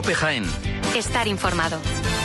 COPE Jaén. Estar informado.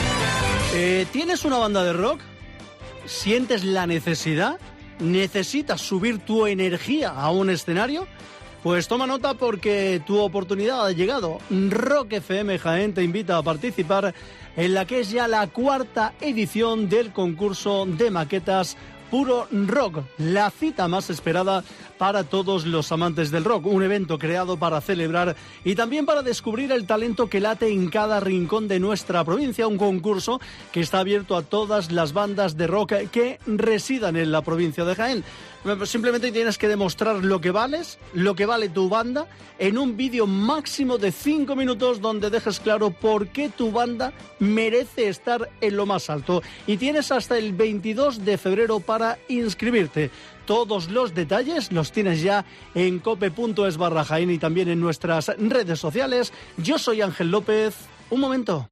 ¿Tienes una banda de rock? ¿Sientes la necesidad? ¿Necesitas subir tu energía a un escenario? Pues toma nota porque tu oportunidad ha llegado. Rock FM Jaén te invita a participar en la que es ya la 4ª edición del concurso de maquetas Puro Rock, la cita más esperada para todos los amantes del rock, un evento creado para celebrar y también para descubrir el talento que late en cada rincón de nuestra provincia, un concurso que está abierto a todas las bandas de rock que residan en la provincia de Jaén. Simplemente tienes que demostrar lo que vales, lo que vale tu banda, en un vídeo máximo de 5 minutos donde dejes claro por qué tu banda merece estar en lo más alto. Y tienes hasta el 22 de febrero para inscribirte. Todos los detalles los tienes ya en cope.es/Jaén y también en nuestras redes sociales. Yo soy Ángel López. Un momento.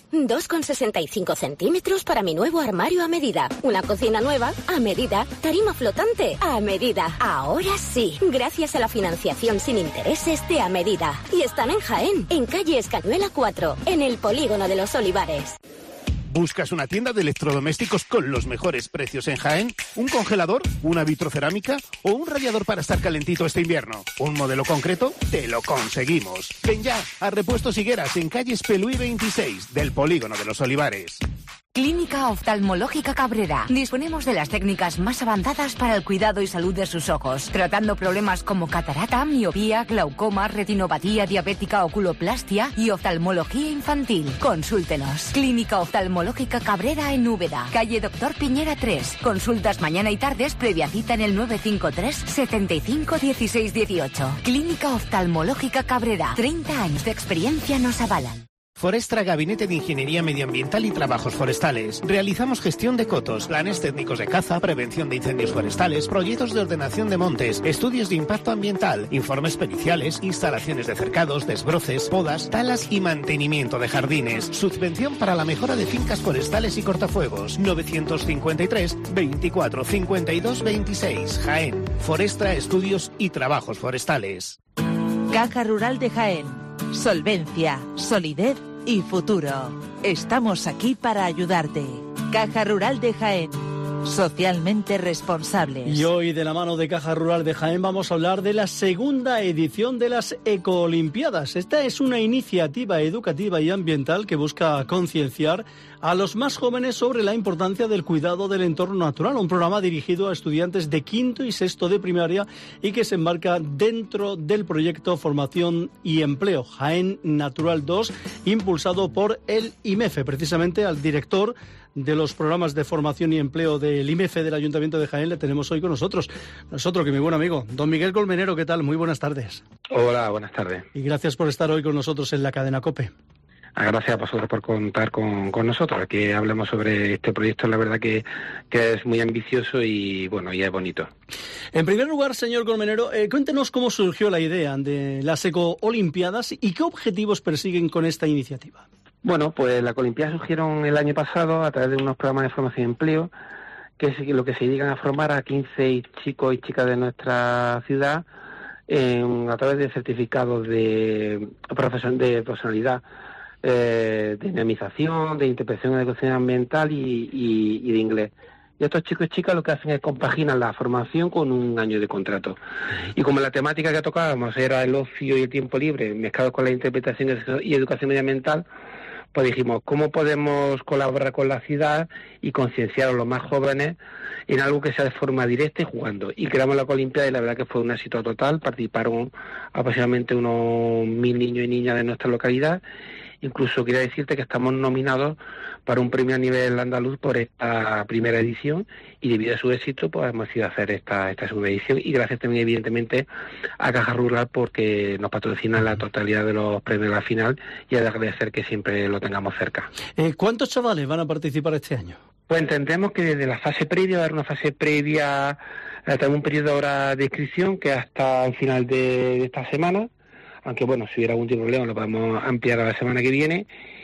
2,65 centímetros para mi nuevo armario a medida. Una cocina nueva a medida. Tarima flotante a medida. Ahora sí, gracias a la financiación sin intereses de A Medida. Y están en Jaén, en calle Escañuela 4, en el Polígono de los Olivares. ¿Buscas una tienda de electrodomésticos con los mejores precios en Jaén? ¿Un congelador? ¿Una vitrocerámica? ¿O un radiador para estar calentito este invierno? ¿Un modelo concreto? ¡Te lo conseguimos! Ven ya a Repuestos Higueras en calle Espelúi 26 del Polígono de los Olivares. Clínica Oftalmológica Cabrera. Disponemos de las técnicas más avanzadas para el cuidado y salud de sus ojos, tratando problemas como catarata, miopía, glaucoma, retinopatía diabética, oculoplastia y oftalmología infantil. Consúltenos. Clínica Oftalmológica Cabrera en Úbeda, calle Doctor Piñera 3. Consultas mañana y tardes previa cita en el 953 75 16 18. Clínica Oftalmológica Cabrera. 30 años de experiencia nos avalan. Forestra, Gabinete de Ingeniería Medioambiental y Trabajos Forestales. Realizamos gestión de cotos, planes técnicos de caza, prevención de incendios forestales, proyectos de ordenación de montes, estudios de impacto ambiental, informes periciales, instalaciones de cercados, desbroces, podas, talas y mantenimiento de jardines. Subvención para la mejora de fincas forestales y cortafuegos. 953 24 52 26. Jaén. Forestra, Estudios y Trabajos Forestales. Caja Rural de Jaén. Solvencia, solidez y futuro. Estamos aquí para ayudarte. Caja Rural de Jaén. Socialmente responsables. Y hoy, de la mano de Caja Rural de Jaén, vamos a hablar de la 2ª edición de las Ecoolimpiadas. Esta es una iniciativa educativa y ambiental que busca concienciar a los más jóvenes sobre la importancia del cuidado del entorno natural. Un programa dirigido a estudiantes de 5º y 6º de primaria y que se enmarca dentro del proyecto Formación y Empleo Jaén Natural 2, impulsado por el IMEFE. Precisamente al director de los programas de formación y empleo del IMEFE del Ayuntamiento de Jaén le tenemos hoy con nosotros. Nosotros, que mi buen amigo, don Miguel Colmenero, ¿qué tal? Muy buenas tardes. Hola, buenas tardes. Y gracias por estar hoy con nosotros en la cadena COPE. Gracias a vosotros por contar con nosotros, que hablemos sobre este proyecto. La verdad que es muy ambicioso y bueno, y es bonito. En primer lugar, señor Colmenero, cuéntenos cómo surgió la idea de las Ecoolimpiadas y qué objetivos persiguen con esta iniciativa. Bueno, pues las Olimpiadas surgieron el año pasado a través de unos programas de formación y empleo, que es lo que se dedican a formar a 15 chicos y chicas de nuestra ciudad a través de certificados de profesionalidad, de dinamización, de interpretación de educación ambiental y de inglés. Y estos chicos y chicas lo que hacen es compaginar la formación con un año de contrato. Y como la temática que tocábamos era el ocio y el tiempo libre, mezclados con la interpretación y educación medioambiental, pues dijimos, ¿cómo podemos colaborar con la ciudad y concienciar a los más jóvenes en algo que sea de forma directa y jugando? Y creamos la Ecolimpiada y la verdad que fue un éxito total. Participaron aproximadamente unos 1.000 niños y niñas de nuestra localidad. Incluso quería decirte que estamos nominados para un premio a nivel andaluz por esta primera edición y debido a su éxito pues hemos ido a hacer esta segunda edición y gracias también evidentemente a Caja Rural porque nos patrocina la totalidad de los premios de la final y a agradecer que siempre lo tengamos cerca. ¿Cuántos chavales van a participar este año? Pues entendemos que desde la fase previa, va a haber una fase previa, tenemos un periodo ahora de inscripción que hasta el final de esta semana, aunque bueno, si hubiera algún tipo de problema lo podemos ampliar a la semana que viene,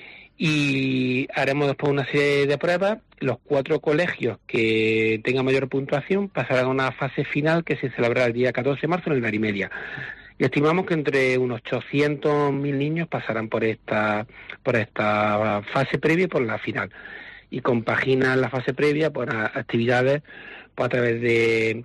y haremos después una serie de pruebas. Los 4 colegios que tengan mayor puntuación pasarán a una fase final que se celebrará el día 14 de marzo en el Marimedia. Y estimamos que entre unos 800.000 niños pasarán por esta fase previa y por la final. Y compaginan la fase previa por actividades a través de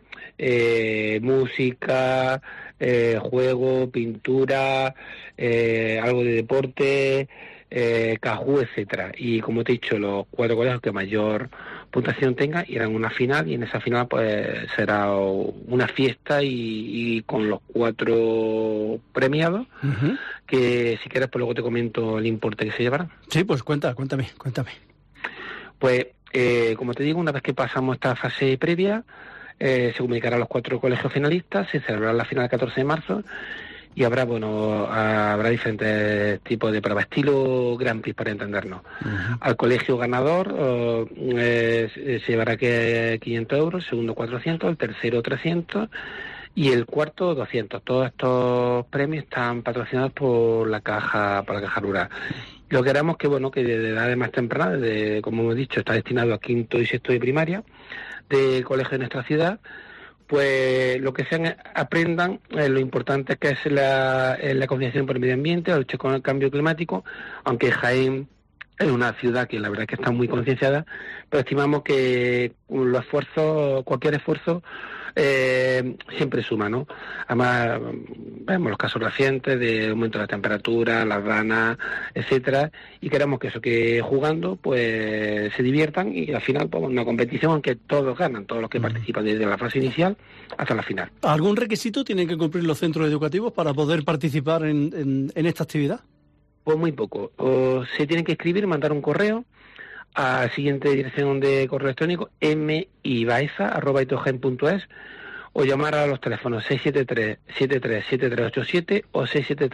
música, juego, pintura, algo de deporte, cajú, etcétera. Y como te he dicho, los 4 colegios que mayor puntuación tengan irán a una final, y en esa final pues será una fiesta y con los 4 premiados, que si quieres pues luego te comento el importe que se llevará. Sí, pues cuéntame. Pues como te digo, una vez que pasamos esta fase previa, se comunicará a los 4 colegios finalistas, se celebrará la final el 14 de marzo, y habrá diferentes tipos de pruebas, estilo Grand Prix para entendernos. Al colegio ganador se llevará 500 euros, el segundo 400, el tercero 300 y el cuarto 200. Todos estos premios están patrocinados por la Caja Rural. Lo que haremos que desde edades más tempranas, como hemos dicho, está destinado a quinto y sexto de primaria de colegio de nuestra ciudad, pues lo que aprendan lo importante que es la concienciación por el medio ambiente, la lucha con el cambio climático, aunque Jaén es una ciudad que la verdad es que está muy concienciada, pero estimamos que cualquier esfuerzo siempre suma, ¿no? Además, vemos los casos recientes de aumento de la temperatura, las ranas, etcétera, y queremos que jugando pues se diviertan, y al final pues una competición en que todos ganan, todos los que participan desde la fase inicial hasta la final. ¿Algún requisito tienen que cumplir los centros educativos para poder participar en esta actividad? Pues muy poco. Se tienen que escribir, mandar un correo a la siguiente dirección de correo electrónico: mibaeza@itogen.es, o llamar a los teléfonos 673-737387 o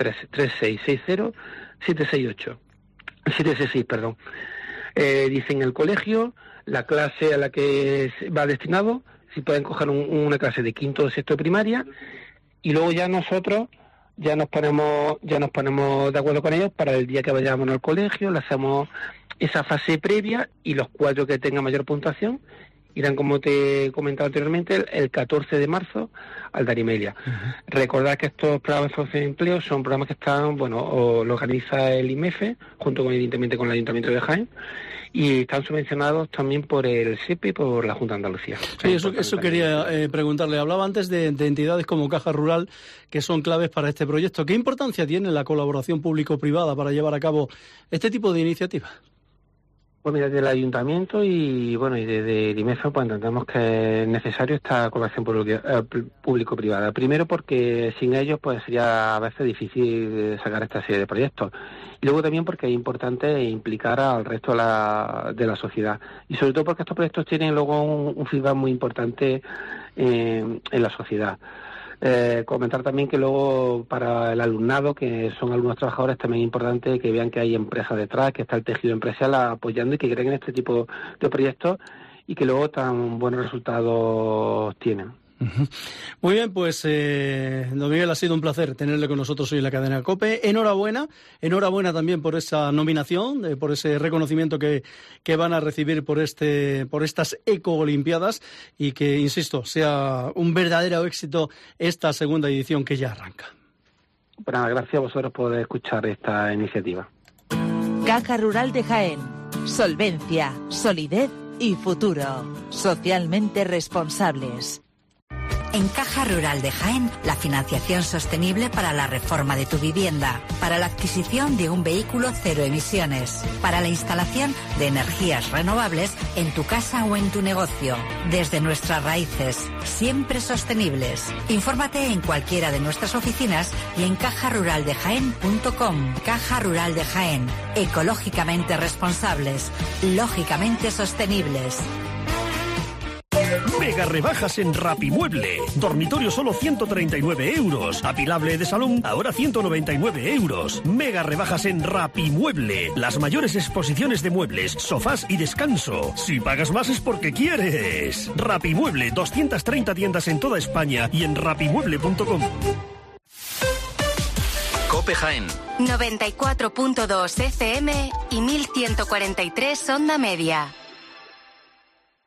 673-3660-766, perdón. Dicen el colegio, la clase a la que va destinado, si pueden coger una clase de quinto o sexto de primaria, y luego ya nosotros nos ponemos de acuerdo con ellos para el día que vayamos al colegio, le hacemos esa fase previa, y los 4 que tengan mayor puntuación irán, como te he comentado anteriormente, el 14 de marzo al Darimelia. Recordad que estos programas de formación de empleo son programas que están, lo organiza el IMEFE, junto con el Ayuntamiento de Jaén, y están subvencionados también por el SEPE y por la Junta de Andalucía. Sí, eso quería preguntarle. Hablaba antes de entidades como Caja Rural, que son claves para este proyecto. ¿Qué importancia tiene la colaboración público-privada para llevar a cabo este tipo de iniciativas? Pues mira, desde el Ayuntamiento y desde el IMEFE pues entendemos que es necesario esta colaboración público-privada. Primero porque sin ellos pues sería a veces difícil sacar esta serie de proyectos. Y luego también porque es importante implicar al resto de la sociedad. Y sobre todo porque estos proyectos tienen luego un feedback muy importante en la sociedad. Comentar también que luego para el alumnado, que son alumnos trabajadores, también es importante que vean que hay empresas detrás, que está el tejido empresarial apoyando y que creen en este tipo de proyectos, y que luego tan buenos resultados tienen. Muy bien, pues don Miguel, ha sido un placer tenerle con nosotros hoy en la cadena COPE. Enhorabuena también por esa nominación, por ese reconocimiento que van a recibir por estas Eco-Olimpiadas, y que, insisto, sea un verdadero éxito esta segunda edición que ya arranca. Bueno, gracias a vosotros por escuchar esta iniciativa. Caja Rural de Jaén. Solvencia, solidez y futuro. Socialmente responsables. En Caja Rural de Jaén, la financiación sostenible para la reforma de tu vivienda, para la adquisición de un vehículo cero emisiones, para la instalación de energías renovables en tu casa o en tu negocio. Desde nuestras raíces, siempre sostenibles. Infórmate en cualquiera de nuestras oficinas y en cajaruraldejaén.com. Caja Rural de Jaén, ecológicamente responsables, lógicamente sostenibles. Mega rebajas en Rapimueble. Dormitorio solo 139 euros. Apilable de salón ahora 199 euros. Mega rebajas en Rapimueble. Las mayores exposiciones de muebles, sofás y descanso. Si pagas más es porque quieres. Rapimueble, 230 tiendas en toda España y en rapimueble.com. COPE Jaén 94.2 FM y 1143 onda media.